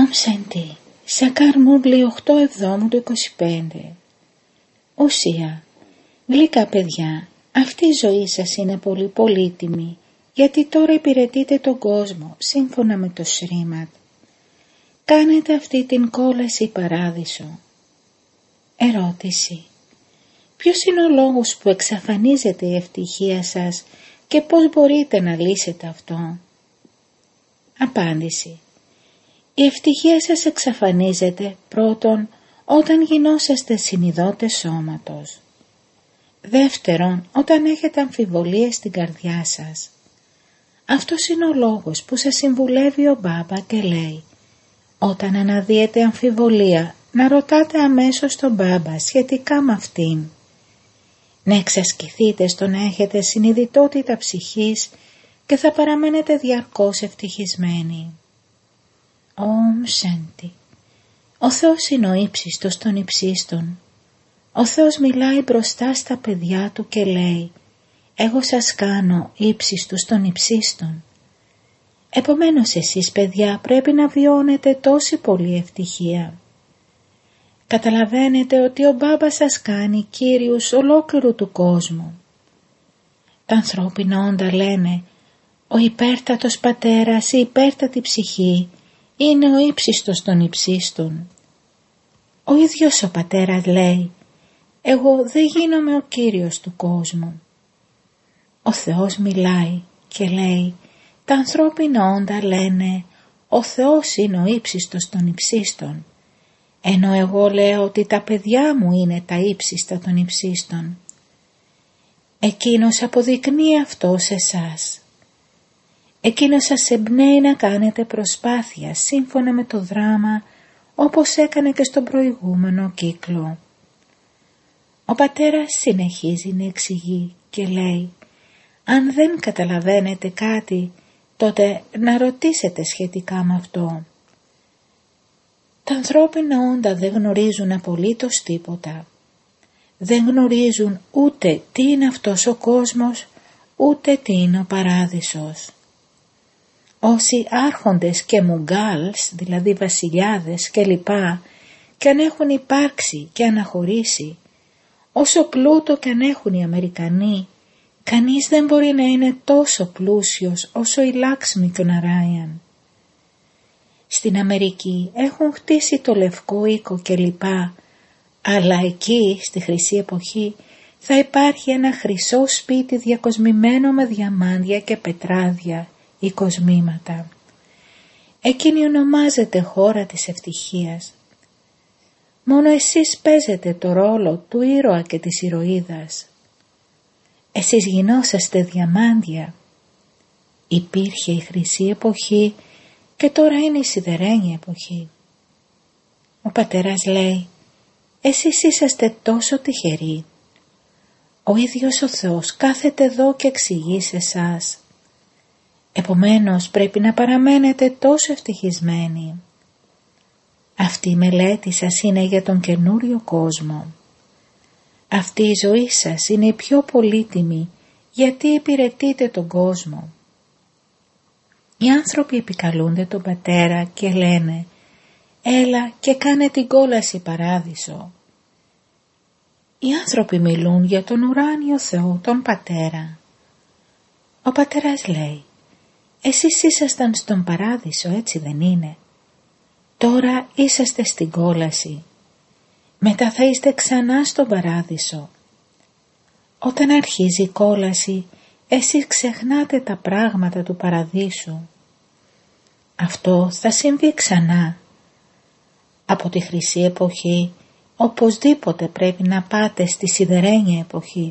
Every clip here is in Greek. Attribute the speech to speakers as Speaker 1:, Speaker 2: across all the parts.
Speaker 1: Ομ Σέντι, Σακάρ Μούγκλι 8 Εβδόμου του 25. Ουσία, γλυκά παιδιά, αυτή η ζωή σας είναι πολύ πολύτιμη, γιατί τώρα υπηρετείτε τον κόσμο σύμφωνα με το Σρίμαντ. Κάνετε αυτή την κόλαση παράδεισο. Ερώτηση. Ποιος είναι ο λόγος που εξαφανίζεται η ευτυχία σας και πώς μπορείτε να λύσετε αυτό? Απάντηση. Η ευτυχία σας εξαφανίζεται πρώτον όταν γινόσαστε συνειδώτες σώματος. Δεύτερον, όταν έχετε αμφιβολίες στην καρδιά σας. Αυτός είναι ο λόγος που σας συμβουλεύει ο Μπάμπα και λέει: όταν αναδύεται αμφιβολία, να ρωτάτε αμέσως τον Μπάμπα σχετικά με αυτήν. Να εξασκηθείτε στο να έχετε συνειδητότητα ψυχής και θα παραμένετε διαρκώς ευτυχισμένοι. Ομ Σέντι. Ο Θεός είναι ο ύψιστος των υψίστων. Ο Θεός μιλάει μπροστά στα παιδιά του και λέει: εγώ σας κάνω ύψιστους των υψίστων. Επομένως εσείς παιδιά πρέπει να βιώνετε τόση πολλή ευτυχία. Καταλαβαίνετε ότι ο Μπάμπα σας κάνει κύριους ολόκληρου του κόσμου. Τα ανθρώπινα όντα λένε: ο υπέρτατος πατέρας, η υπέρτατη ψυχή είναι ο ύψιστος των υψίστων. Ο ίδιος ο πατέρας λέει: εγώ δεν γίνομαι ο κύριος του κόσμου. Ο Θεός μιλάει και λέει: τα ανθρώπινα όντα λένε: ο Θεός είναι ο ύψιστος των υψίστων, ενώ εγώ λέω ότι τα παιδιά μου είναι τα ύψιστα των υψίστων. Εκείνος αποδεικνύει αυτό σε εσάς. Εκείνος σας εμπνέει να κάνετε προσπάθεια σύμφωνα με το δράμα, όπως έκανε και στον προηγούμενο κύκλο. Ο πατέρας συνεχίζει να εξηγεί και λέει: αν δεν καταλαβαίνετε κάτι, τότε να ρωτήσετε σχετικά με αυτό. Τα ανθρώπινα όντα δεν γνωρίζουν απολύτως τίποτα. Δεν γνωρίζουν ούτε τι είναι αυτός ο κόσμος, ούτε τι είναι ο παράδεισος. Όσοι άρχοντες και μουγκάλς, δηλαδή βασιλιάδες και λοιπά, και αν έχουν υπάρξει και αναχωρήσει, όσο πλούτο και αν έχουν οι Αμερικανοί, κανείς δεν μπορεί να είναι τόσο πλούσιος όσο η Λάξμι και ο Ναράιαν. Στην Αμερική έχουν χτίσει το Λευκό Οίκο και λοιπά, αλλά εκεί, στη χρυσή εποχή, θα υπάρχει ένα χρυσό σπίτι διακοσμημένο με διαμάντια και πετράδια ή κοσμήματα. Εκείνη ονομάζεται χώρα της ευτυχίας. Μόνο εσείς παίζετε το ρόλο του ήρωα και της ηρωίδας. Εσείς γινόσαστε διαμάντια. Υπήρχε η χρυσή εποχή και τώρα είναι η σιδερένια εποχή. Ο πατέρας λέει: εσείς είσαστε τόσο τυχεροί. Ο ίδιος ο Θεός κάθεται εδώ και εξηγεί σε εσάς. Επομένως πρέπει να παραμένετε τόσο ευτυχισμένοι. Αυτή η μελέτη σας είναι για τον καινούριο κόσμο. Αυτή η ζωή σας είναι η πιο πολύτιμη, γιατί υπηρετείτε τον κόσμο. Οι άνθρωποι επικαλούνται τον πατέρα και λένε: έλα και κάνε την κόλαση παράδεισο. Οι άνθρωποι μιλούν για τον ουράνιο Θεό, τον πατέρα. Ο πατέρας λέει: εσείς ήσασταν στον παράδεισο, έτσι δεν είναι? Τώρα είσαστε στην κόλαση. Μετά θα είστε ξανά στον παράδεισο. Όταν αρχίζει η κόλαση, εσείς ξεχνάτε τα πράγματα του παραδείσου. Αυτό θα συμβεί ξανά. Από τη χρυσή εποχή, οπωσδήποτε πρέπει να πάτε στη σιδερένια εποχή.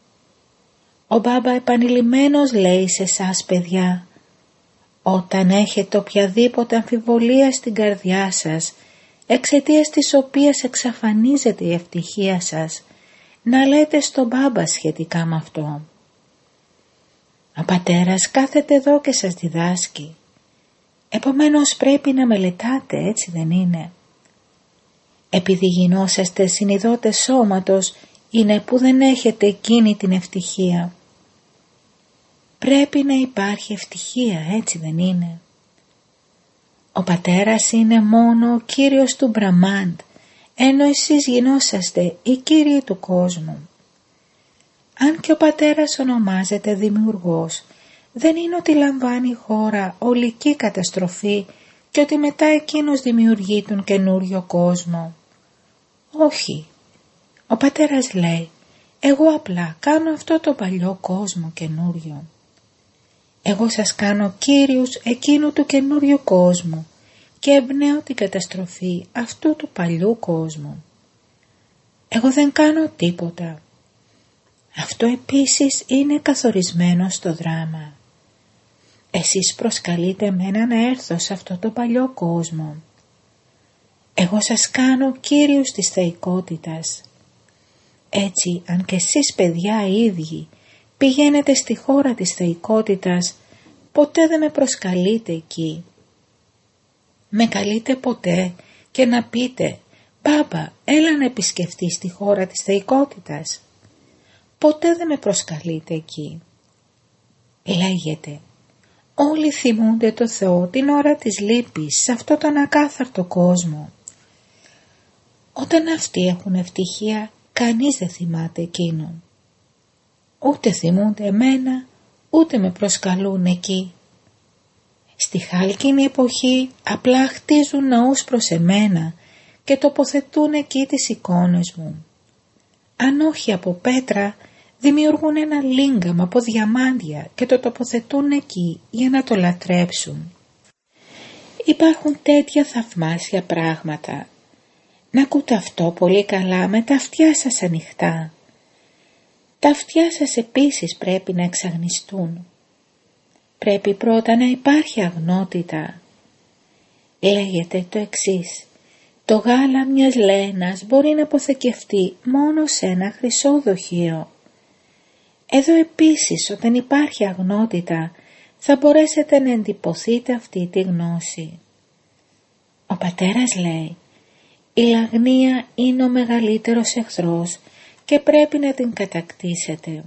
Speaker 1: Ο Μπάμπα επανειλημμένος λέει σε εσάς παιδιά: όταν έχετε οποιαδήποτε αμφιβολία στην καρδιά σας, εξαιτίας της οποίας εξαφανίζεται η ευτυχία σας, να λέτε στον Μπάμπα σχετικά με αυτό. Ο πατέρας κάθεται εδώ και σας διδάσκει. Επομένως πρέπει να μελετάτε, έτσι δεν είναι? Επειδή γινόσαστε συνειδώτες σώματος, είναι που δεν έχετε εκείνη την ευτυχία. Πρέπει να υπάρχει ευτυχία, έτσι δεν είναι? Ο πατέρας είναι μόνο ο Κύριος του Μπραμάντ, ενώ εσείς γινόσαστε οι Κύριοι του κόσμου. Αν και ο πατέρας ονομάζεται Δημιουργός, δεν είναι ότι λαμβάνει η χώρα ολική καταστροφή και ότι μετά εκείνος δημιουργεί τον καινούριο κόσμο. Όχι. Ο πατέρας λέει, εγώ απλά κάνω αυτό το παλιό κόσμο καινούριο. Εγώ σας κάνω κύριους εκείνου του καινούριου κόσμου και εμπνέω την καταστροφή αυτού του παλιού κόσμου. Εγώ δεν κάνω τίποτα. Αυτό επίσης είναι καθορισμένο στο δράμα. Εσείς προσκαλείτε εμένα να έρθω σε αυτό το παλιό κόσμο. Εγώ σας κάνω κύριους της θεϊκότητας. Έτσι, αν και εσείς παιδιά οι ίδιοι πηγαίνετε στη χώρα της θεϊκότητας, ποτέ δεν με προσκαλείτε εκεί. Με καλείτε ποτέ και να πείτε, «Μπάμπα, έλα να επισκεφτείς τη χώρα της θεϊκότητας». Ποτέ δεν με προσκαλείτε εκεί. Λέγεται, όλοι θυμούνται το Θεό την ώρα της λύπης σε αυτό τον ακάθαρτο κόσμο. Όταν αυτοί έχουν ευτυχία, κανείς δεν θυμάται εκείνον. Ούτε θυμούνται εμένα, ούτε με προσκαλούν εκεί. Στη χάλκινη εποχή απλά χτίζουν ναούς προς εμένα και τοποθετούν εκεί τις εικόνες μου. Αν όχι από πέτρα, δημιουργούν ένα λίγκαμα από διαμάντια και το τοποθετούν εκεί για να το λατρέψουν. Υπάρχουν τέτοια θαυμάσια πράγματα. Να ακούτε αυτό πολύ καλά με τα αυτιά σας ανοιχτά. Τα αυτιά σας επίσης πρέπει να εξαγνιστούν. Πρέπει πρώτα να υπάρχει αγνότητα. Λέγεται το εξής. Το γάλα μιας λένας μπορεί να αποθηκευτεί μόνο σε ένα χρυσό δοχείο. Εδώ επίσης όταν υπάρχει αγνότητα θα μπορέσετε να εντυπωθείτε αυτή τη γνώση. Ο πατέρας λέει, η λαγνία είναι ο μεγαλύτερος εχθρός και πρέπει να την κατακτήσετε.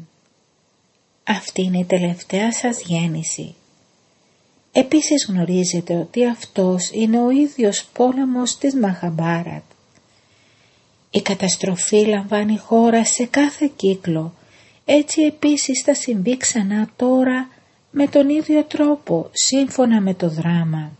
Speaker 1: Αυτή είναι η τελευταία σας γέννηση. Επίσης γνωρίζετε ότι αυτός είναι ο ίδιος πόλεμος της Μαχαμπάρατ. Η καταστροφή λαμβάνει χώρα σε κάθε κύκλο, έτσι επίσης θα συμβεί ξανά τώρα με τον ίδιο τρόπο σύμφωνα με το δράμα.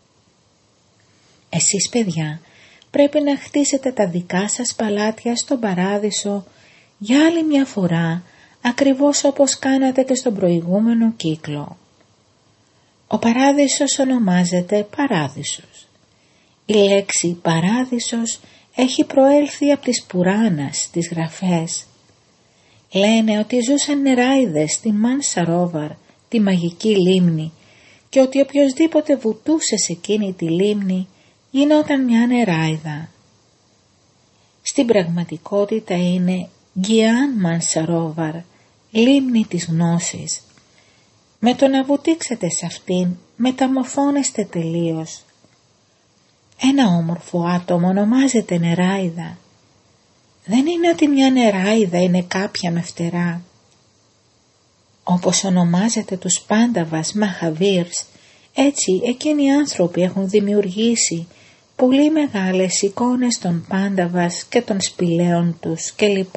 Speaker 1: Εσείς παιδιά πρέπει να χτίσετε τα δικά σας παλάτια στον παράδεισο για άλλη μια φορά, ακριβώς όπως κάνατε και στον προηγούμενο κύκλο. Ο παράδεισος ονομάζεται παράδεισος. Η λέξη παράδεισος έχει προέλθει από τις Πουράνας, τις γραφές. Λένε ότι ζούσαν νεράιδες στη Μανσαρόβαρ, τη μαγική λίμνη, και ότι οποιοσδήποτε βουτούσε σε εκείνη τη λίμνη γινόταν μια νεράιδα. Στην πραγματικότητα είναι Γκιάν Μανσαρόβαρ, λίμνη της γνώσης. Με το να βουτήξετε σε αυτήν μεταμορφώνεστε τελείως. Ένα όμορφο άτομο ονομάζεται νεράιδα. Δεν είναι ότι μια νεράιδα είναι κάποια με φτερά. Όπως ονομάζεται τους Πάνταβας Μαχαβίρς, έτσι εκείνοι οι άνθρωποι έχουν δημιουργήσει πολύ μεγάλες εικόνες των Πάνταβας και των σπηλαίων τους κλπ.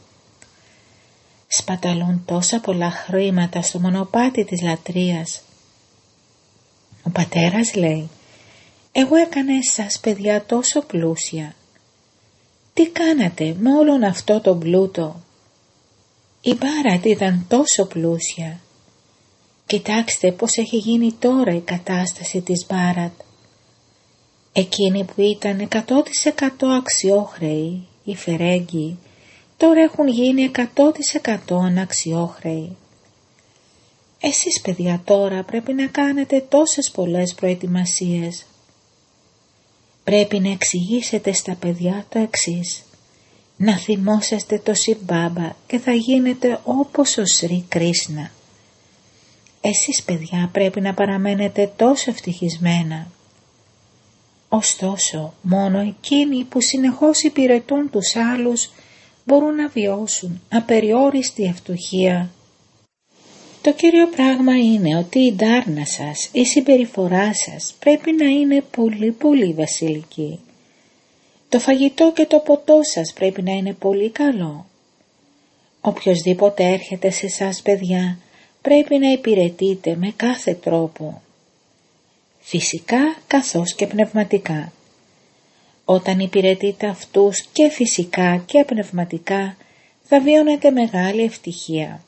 Speaker 1: Σπαταλούν τόσα πολλά χρήματα στο μονοπάτι της λατρείας. Ο πατέρας λέει, εγώ έκανα εσάς παιδιά τόσο πλούσια. Τι κάνατε με όλον αυτό το πλούτο? Η Μπάρατ ήταν τόσο πλούσια. Κοιτάξτε πως έχει γίνει τώρα η κατάσταση της Μπάρατ. Εκείνοι που ήταν 100% αξιόχρεοι, οι Φερέγγοι, τώρα έχουν γίνει 100% αναξιόχρεοι. Εσείς παιδιά τώρα πρέπει να κάνετε τόσες πολλές προετοιμασίες. Πρέπει να εξηγήσετε στα παιδιά το εξής. Να θυμόσαστε το Σιμπάμπα και θα γίνετε όπως ο Σρι Κρίσνα. Εσείς παιδιά πρέπει να παραμένετε τόσο ευτυχισμένα. Ωστόσο, μόνο εκείνοι που συνεχώς υπηρετούν τους άλλους μπορούν να βιώσουν απεριόριστη ευτυχία. Το Το κύριο πράγμα είναι ότι η ντάρνα σας, η συμπεριφορά σας πρέπει να είναι πολύ πολύ βασιλική. Το φαγητό και το ποτό σας πρέπει να είναι πολύ καλό. Οποιοσδήποτε έρχεται σε εσάς, παιδιά, πρέπει να υπηρετείτε με κάθε τρόπο. Φυσικά καθώς και πνευματικά. Όταν υπηρετείτε αυτούς και φυσικά και πνευματικά, θα βιώνετε μεγάλη ευτυχία.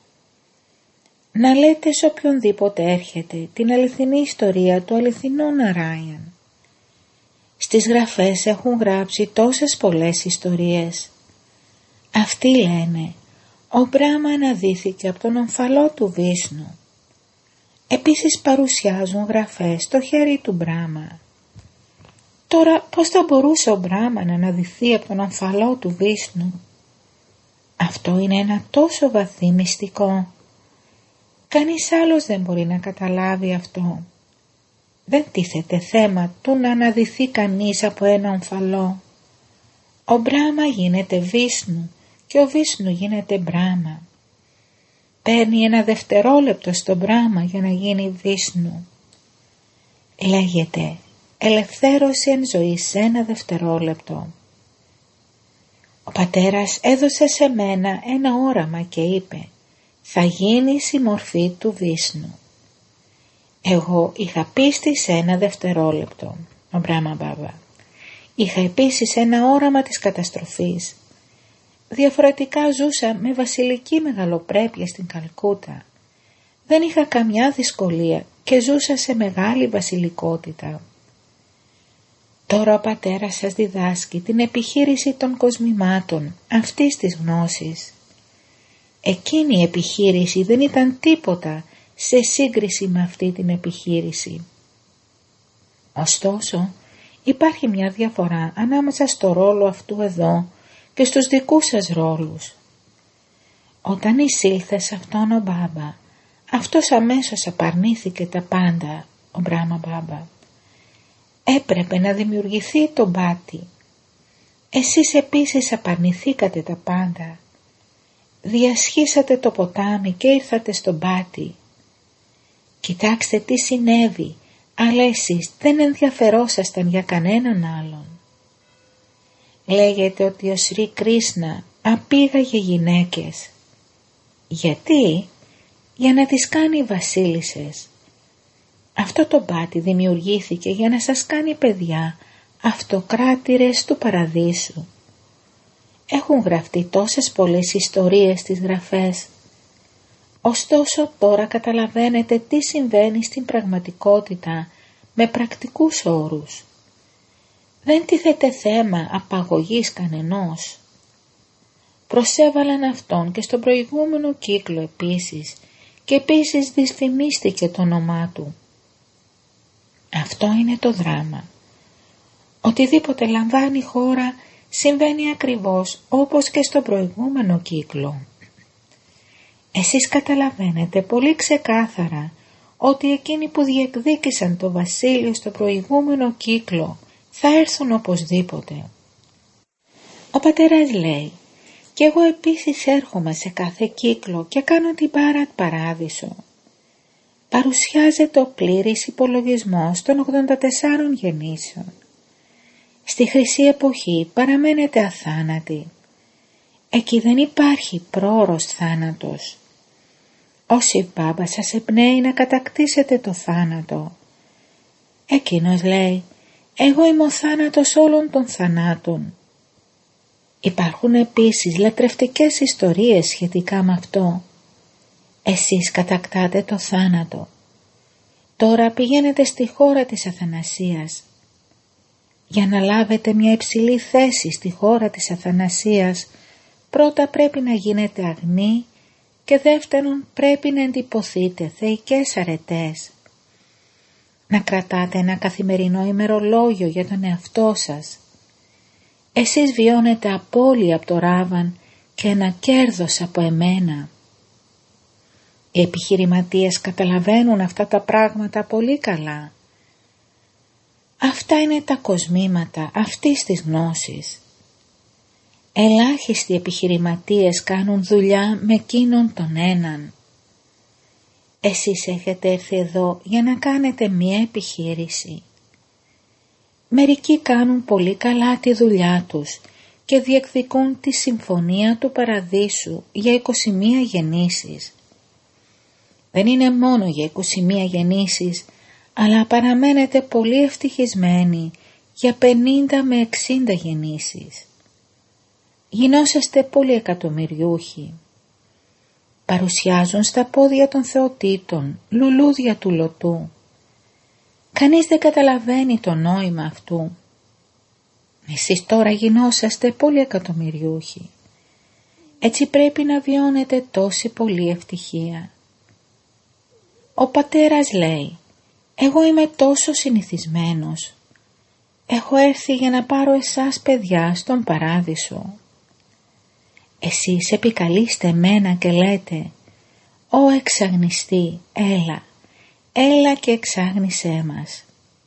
Speaker 1: Να λέτε σε οποιονδήποτε έρχεται την αληθινή ιστορία του αληθινού Ναράιαν. Στις γραφές έχουν γράψει τόσες πολλές ιστορίες. Αυτοί λένε, ο Μπράχμα αναδύθηκε από τον ομφαλό του Βίσνου. Επίσης παρουσιάζουν γραφές στο χέρι του Μπράχμα. Τώρα πώς θα μπορούσε ο Μπράχμα να αναδυθεί από τον ομφαλό του Βίσνου? Αυτό είναι ένα τόσο βαθύ μυστικό. Κανείς άλλος δεν μπορεί να καταλάβει αυτό. Δεν τίθεται θέμα του να αναδυθεί κανείς από ένα ομφαλό. Ο Μπράχμα γίνεται Βίσνου και ο Βίσνου γίνεται Μπράχμα. Παίρνει ένα δευτερόλεπτο στο Μπράχμα για να γίνει Βίσνου. Λέγεται ελευθέρωση εν ζωή σε ένα δευτερόλεπτο. Ο πατέρας έδωσε σε μένα ένα όραμα και είπε, θα γίνεις η μορφή του Βίσνου. Εγώ είχα πίστη σε ένα δευτερόλεπτο, ο Μπράχμα Μπάμπα. Είχα επίσης ένα όραμα της καταστροφής. Διαφορετικά ζούσα με βασιλική μεγαλοπρέπεια στην Καλκούτα. Δεν είχα καμιά δυσκολία και ζούσα σε μεγάλη βασιλικότητα. Τώρα ο πατέρας σας διδάσκει την επιχείρηση των κοσμημάτων αυτής της γνώσης. Εκείνη η επιχείρηση δεν ήταν τίποτα σε σύγκριση με αυτή την επιχείρηση. Ωστόσο, υπάρχει μια διαφορά ανάμεσα στο ρόλο αυτού εδώ και στους δικούς σας ρόλους. Όταν εισήλθε σε αυτόν ο Μπάμπα, αυτός αμέσως απαρνήθηκε τα πάντα, ο Μπράχμα Μπάμπα. Έπρεπε να δημιουργηθεί το μπάτι. Εσείς επίσης απαρνηθήκατε τα πάντα. Διασχίσατε το ποτάμι και ήρθατε στο μπάτι. Κοιτάξτε τι συνέβη, αλλά εσείς δεν ενδιαφερόσασταν για κανέναν άλλον. Λέγεται ότι ο Σρι Κρίσνα απήγαγε γυναίκες. Γιατί? Για να τις κάνει βασίλισσες. Αυτό το μπάτι δημιουργήθηκε για να σας κάνει παιδιά αυτοκράτηρες του παραδείσου. Έχουν γραφτεί τόσες πολλές ιστορίες στις γραφές. Ωστόσο τώρα καταλαβαίνετε τι συμβαίνει στην πραγματικότητα με πρακτικούς όρους. Δεν τίθεται θέμα απαγωγής κανενός. Προσέβαλαν αυτόν και στον προηγούμενο κύκλο επίσης και επίσης δυσφημίστηκε το όνομά του. Αυτό είναι το δράμα. Οτιδήποτε λαμβάνει η χώρα συμβαίνει ακριβώς όπως και στο προηγούμενο κύκλο. Εσείς καταλαβαίνετε πολύ ξεκάθαρα ότι εκείνοι που διεκδίκησαν το βασίλειο στο προηγούμενο κύκλο θα έρθουν οπωσδήποτε. Ο πατέρας λέει, «Κι εγώ επίσης έρχομαι σε κάθε κύκλο και κάνω την Μπάρατ Παράδεισο». Παρουσιάζεται ο πλήρης υπολογισμός των 84 γεννήσεων. Στη χρυσή εποχή παραμένετε αθάνατοι. Εκεί δεν υπάρχει πρόωρος θάνατος. Όσοι Μπάμπα σας εμπνέει να κατακτήσετε το θάνατο. Εκείνος λέει, εγώ είμαι ο θάνατος όλων των θανάτων. Υπάρχουν επίσης λατρευτικές ιστορίες σχετικά με αυτό. Εσείς κατακτάτε το θάνατο. Τώρα πηγαίνετε στη χώρα της αθανασίας. Για να λάβετε μια υψηλή θέση στη χώρα της αθανασίας, πρώτα πρέπει να γίνετε αγνοί και δεύτερον πρέπει να εντυπωθείτε θεϊκές αρετές. Να κρατάτε ένα καθημερινό ημερολόγιο για τον εαυτό σας. Εσείς βιώνετε απώλεια από το Ράβαν και ένα κέρδος από εμένα. Οι επιχειρηματίες καταλαβαίνουν αυτά τα πράγματα πολύ καλά. Αυτά είναι τα κοσμήματα αυτής της γνώσης. Ελάχιστοι επιχειρηματίες κάνουν δουλειά με εκείνον τον έναν. Εσείς έχετε έρθει εδώ για να κάνετε μία επιχείρηση. Μερικοί κάνουν πολύ καλά τη δουλειά τους και διεκδικούν τη συμφωνία του παραδείσου για 21 γεννήσεις. Δεν είναι μόνο για 21 γεννήσεις, αλλά παραμένετε πολύ ευτυχισμένοι για 50 με 60 γεννήσεις. Γινόσαστε πολύ εκατομμυριούχοι. Παρουσιάζουν στα πόδια των θεοτήτων λουλούδια του λωτού. Κανείς δεν καταλαβαίνει το νόημα αυτού. Εσείς τώρα γινόσαστε πολύ εκατομμυριούχοι. Έτσι πρέπει να βιώνετε τόση πολλή ευτυχία. Ο πατέρας λέει, εγώ είμαι τόσο συνηθισμένος. Έχω έρθει για να πάρω εσάς παιδιά στον παράδεισο. Εσείς επικαλείστε εμένα και λέτε, «Ω εξαγνιστή, έλα και εξάγνησέ μας».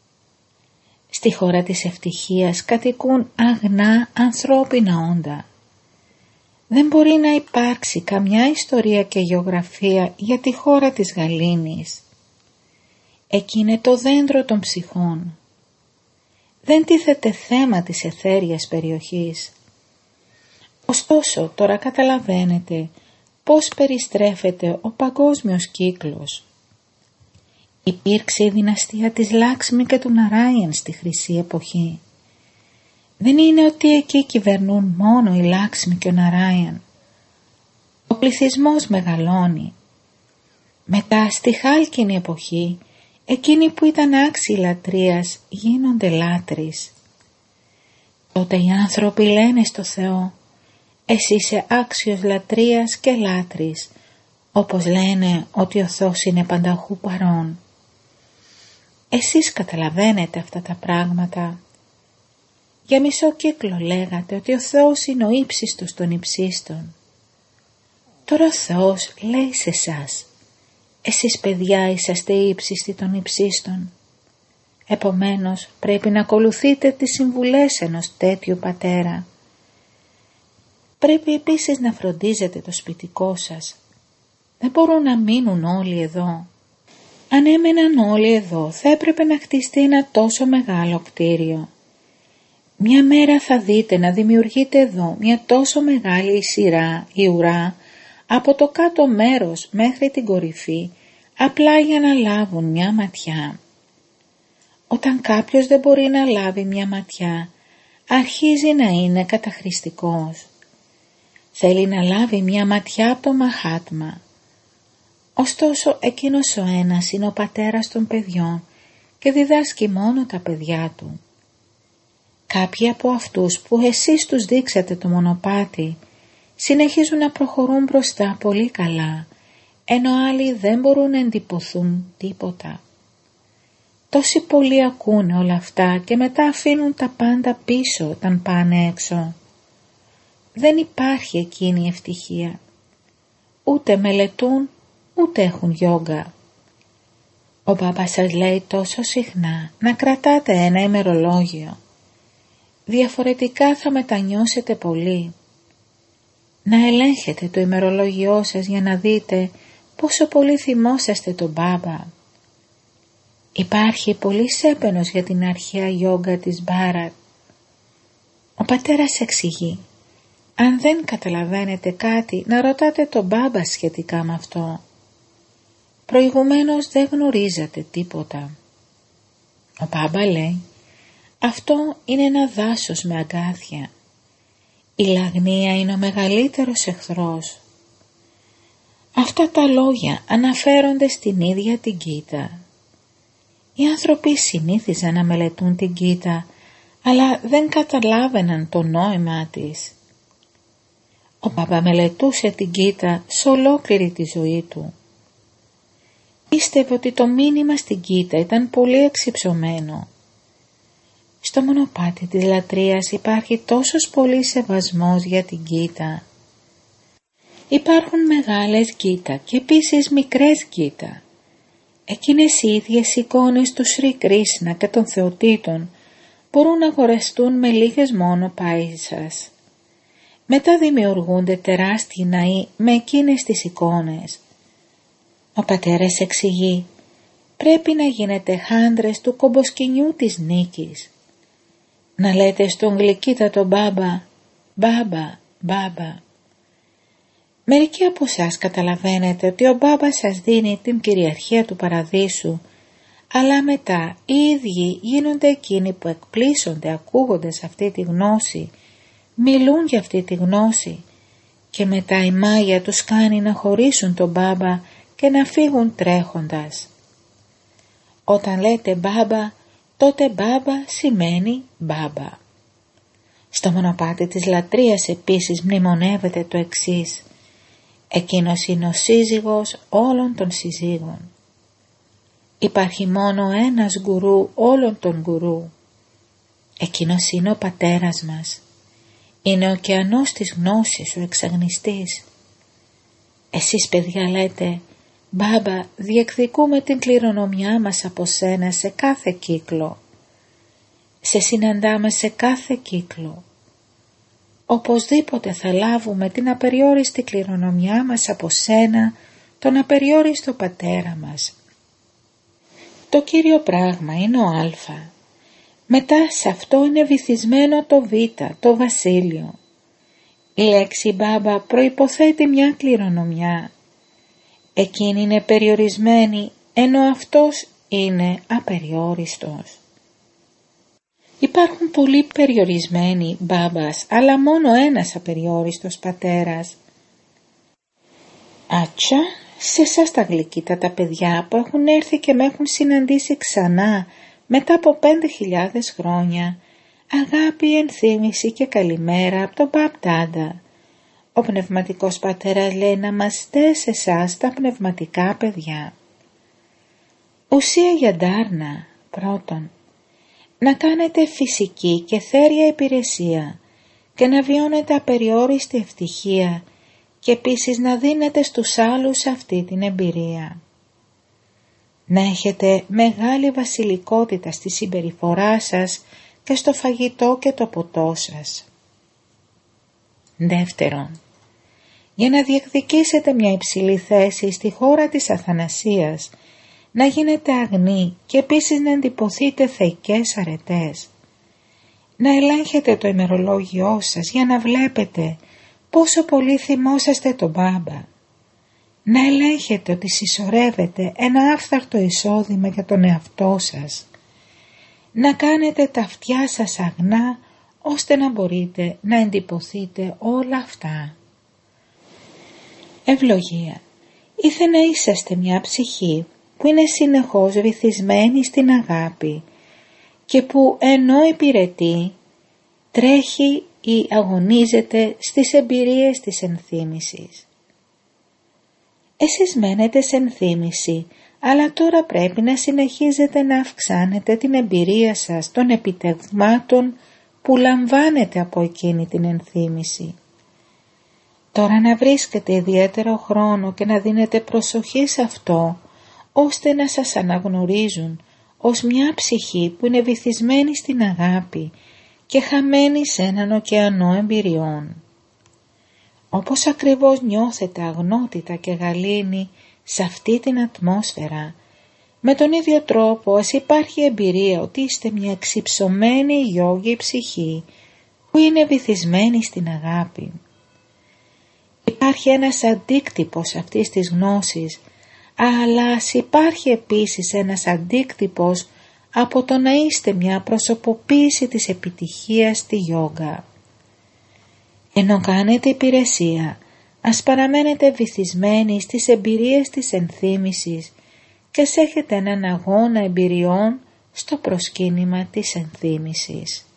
Speaker 1: Στη χώρα της ευτυχίας κατοικούν αγνά ανθρώπινα όντα. Δεν μπορεί να υπάρξει καμιά ιστορία και γεωγραφία για τη χώρα της γαλήνης. Εκεί είναι το δέντρο των ψυχών. Δεν τίθεται θέμα της αιθέριας περιοχής. Ωστόσο τώρα καταλαβαίνετε πώς περιστρέφεται ο παγκόσμιος κύκλος. Υπήρξε η δυναστεία της Λάξμη και του Ναράιαν στη χρυσή εποχή. Δεν είναι ότι εκεί κυβερνούν μόνο η Λάξμη και ο Ναράιαν. Ο πληθυσμός μεγαλώνει. Μετά στη χάλκινη εποχή, εκείνοι που ήταν άξιοι λατρείας γίνονται λάτρεις. Τότε οι άνθρωποι λένε στο Θεό, εσύ είσαι άξιος λατρείας και λάτρης, όπως λένε ότι ο Θεός είναι πανταχού παρών. Εσείς καταλαβαίνετε αυτά τα πράγματα. Για μισό κύκλο λέγατε ότι ο Θεός είναι ο ύψιστος των υψίστων. Τώρα ο Θεός λέει σε εσάς, εσείς παιδιά είσαστε ύψιστοι των υψίστων. Επομένως πρέπει να ακολουθείτε τις συμβουλές ενός τέτοιου πατέρα. Πρέπει επίσης να φροντίζετε το σπιτικό σας. Δεν μπορούν να μείνουν όλοι εδώ. Αν έμεναν όλοι εδώ θα έπρεπε να χτιστεί ένα τόσο μεγάλο κτίριο. Μια μέρα θα δείτε να δημιουργείται εδώ μια τόσο μεγάλη σειρά ή ουρά από το κάτω μέρος μέχρι την κορυφή, απλά για να λάβουν μια ματιά. Όταν κάποιος δεν μπορεί να λάβει μια ματιά, αρχίζει να είναι καταχρηστικός. Θέλει να λάβει μια ματιά από το Μαχάτμα. Ωστόσο εκείνος ο ένας είναι ο πατέρας των παιδιών και διδάσκει μόνο τα παιδιά του. Κάποιοι από αυτούς που εσείς τους δείξατε το μονοπάτι συνεχίζουν να προχωρούν μπροστά πολύ καλά, ενώ άλλοι δεν μπορούν να εντυπωθούν τίποτα. Τόσοι πολλοί ακούνε όλα αυτά και μετά αφήνουν τα πάντα πίσω όταν πάνε έξω. Δεν υπάρχει εκείνη η ευτυχία. Ούτε μελετούν, ούτε έχουν γιόγκα. Ο μπάμπας σας λέει τόσο συχνά να κρατάτε ένα ημερολόγιο. Διαφορετικά θα μετανιώσετε πολύ. Να ελέγχετε το ημερολόγιό σας για να δείτε πόσο πολύ θυμόσαστε τον μπάμπα. Υπάρχει πολύς έπαινος για την αρχαία γιόγκα της Μπάρατ. Ο πατέρας εξηγεί. Αν δεν καταλαβαίνετε κάτι, να ρωτάτε τον μπάμπα σχετικά με αυτό. Προηγουμένως δεν γνωρίζατε τίποτα. Ο μπάμπα λέει, αυτό είναι ένα δάσος με αγκάθια. Η λαγνία είναι ο μεγαλύτερος εχθρός. Αυτά τα λόγια αναφέρονται στην ίδια την Γκίτα. Οι άνθρωποι συνήθιζαν να μελετούν την Γκίτα, αλλά δεν καταλάβαιναν το νόημα της. Ο μπαμπά μελετούσε την Γκίτα σε ολόκληρη τη ζωή του. Πίστευε ότι το μήνυμα στην Γκίτα ήταν πολύ εξυψωμένο. Στο μονοπάτι της λατρείας υπάρχει τόσος πολύ σεβασμός για την Γκίτα. Υπάρχουν μεγάλες Γκίτα και επίσης μικρές Γκίτα. Εκείνες οι ίδιες εικόνες του Σρι Κρίσνα και των θεοτήτων μπορούν να αγοραστούν με λίγες μόνο πάισας. Μετά δημιουργούνται τεράστιοι ναοί με εκείνες τις εικόνες. Ο πατέρας εξηγεί, πρέπει να γίνετε χάντρες του κομποσκηνιού της νίκης. Να λέτε στον γλυκύτατο μπάμπα, μπάμπα, μπάμπα. Μερικοί από εσάς καταλαβαίνετε ότι ο μπάμπας σας δίνει την κυριαρχία του παραδείσου, αλλά μετά οι ίδιοι γίνονται εκείνοι που εκπλήσονται ακούγοντας αυτή τη γνώση, μιλούν για αυτή τη γνώση και μετά η μάγια τους κάνει να χωρίσουν τον μπάμπα και να φύγουν τρέχοντας. Όταν λέτε μπάμπα, τότε μπάμπα σημαίνει μπάμπα. Στο μονοπάτι της λατρείας επίσης μνημονεύεται το εξής: εκείνος είναι ο σύζυγος όλων των συζύγων. Υπάρχει μόνο ένας γκουρού όλων των γκουρού. Εκείνος είναι ο πατέρας μας. Είναι ο ωκεανός της γνώσης, ο εξαγνιστής. Εσείς παιδιά λέτε, μπάμπα, διεκδικούμε την κληρονομιά μας από σένα σε κάθε κύκλο. Σε συναντάμε σε κάθε κύκλο. Οπωσδήποτε θα λάβουμε την απεριόριστη κληρονομιά μας από σένα, τον απεριόριστο πατέρα μας. Το κύριο πράγμα είναι ο Α. Μετά σε αυτό είναι βυθισμένο το Β, το βασίλειο. Η λέξη μπάμπα προϋποθέτει μια κληρονομιά. Εκείνη είναι περιορισμένη, ενώ αυτός είναι απεριόριστος. Υπάρχουν πολλοί περιορισμένοι μπάμπας, αλλά μόνο ένας απεριόριστος πατέρας. Άτσα, σε εσάς τα γλυκύτατα παιδιά που έχουν έρθει και με έχουν συναντήσει ξανά μετά από 5.000 χρόνια, αγάπη, ενθύμηση και καλημέρα από τον Μπαμπ-ντάντα. Ο πνευματικός πατέρας λέει να είμαστε σε εσάς τα πνευματικά παιδιά. Ουσία για ντάρνα. Πρώτον, να κάνετε φυσική και θέρια υπηρεσία και να βιώνετε απεριόριστη ευτυχία και επίσης να δίνετε στους άλλους αυτή την εμπειρία. Να έχετε μεγάλη βασιλικότητα στη συμπεριφορά σας και στο φαγητό και το ποτό σας. Δεύτερον, για να διεκδικήσετε μια υψηλή θέση στη χώρα της αθανασίας, να γίνετε αγνοί και επίσης να εντυπωθείτε θεϊκές αρετές. Να ελέγχετε το ημερολόγιό σας για να βλέπετε πόσο πολύ θυμόσαστε τον μπάμπα. Να ελέγχετε ότι συσσωρεύετε ένα άφθαρτο εισόδημα για τον εαυτό σας. Να κάνετε τα αυτιά σας αγνά ώστε να μπορείτε να εντυπωθείτε όλα αυτά. Ευλογία. Ήθε να είσαστε μια ψυχή που είναι συνεχώς βυθισμένη στην αγάπη και που ενώ υπηρετεί, τρέχει ή αγωνίζεται στις εμπειρίες της ενθύμησης. Εσείς μένετε σε ενθύμηση, αλλά τώρα πρέπει να συνεχίζετε να αυξάνετε την εμπειρία σας των επιτευγμάτων που λαμβάνετε από εκείνη την ενθύμηση. Τώρα να βρίσκετε ιδιαίτερο χρόνο και να δίνετε προσοχή σε αυτό, ώστε να σας αναγνωρίζουν ως μια ψυχή που είναι βυθισμένη στην αγάπη και χαμένη σε έναν ωκεανό εμπειριών. Όπως ακριβώς νιώθετε αγνότητα και γαλήνη σε αυτή την ατμόσφαιρα, με τον ίδιο τρόπο ας υπάρχει εμπειρία ότι είστε μια εξυψωμένη γιόγη ψυχή που είναι βυθισμένη στην αγάπη. Υπάρχει ένας αντίκτυπος αυτής της γνώσης, αλλά ας υπάρχει επίσης ένας αντίκτυπος από το να είστε μια προσωποποίηση της επιτυχίας στη γιόγκα. Ενώ κάνετε υπηρεσία, ας παραμένετε βυθισμένοι στις εμπειρίες της ενθύμησης και ας έχετε έναν αγώνα εμπειριών στο προσκύνημα της ενθύμησης.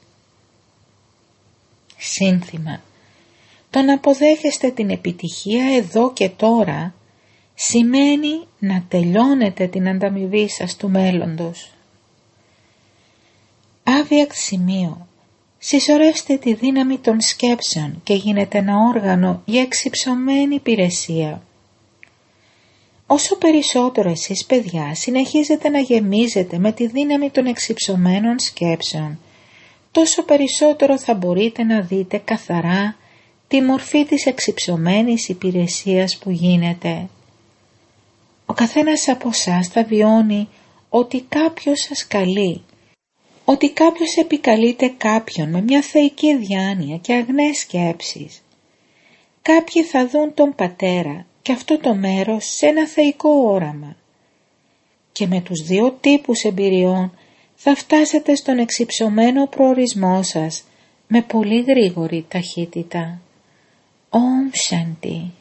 Speaker 1: Σύνθημα. Το να αποδέχεστε την επιτυχία εδώ και τώρα σημαίνει να τελειώνετε την ανταμοιβή σας του μέλλοντος. Άβιακ σημείο. Συσσωρεύστε τη δύναμη των σκέψεων και γίνετε ένα όργανο για εξυψωμένη υπηρεσία. Όσο περισσότερο εσείς παιδιά συνεχίζετε να γεμίζετε με τη δύναμη των εξυψωμένων σκέψεων, τόσο περισσότερο θα μπορείτε να δείτε καθαρά τη μορφή της εξυψωμένης υπηρεσίας που γίνεται. Ο καθένας από εσάς θα βιώνει ότι κάποιος σας καλεί, ότι κάποιος επικαλείται κάποιον με μια θεϊκή διάνοια και αγνές σκέψεις. Κάποιοι θα δουν τον Πατέρα και αυτό το μέρος σε ένα θεϊκό όραμα. Και με τους δύο τύπους εμπειριών θα φτάσετε στον εξυψωμένο προορισμό σας με πολύ γρήγορη ταχύτητα. Om Shanti.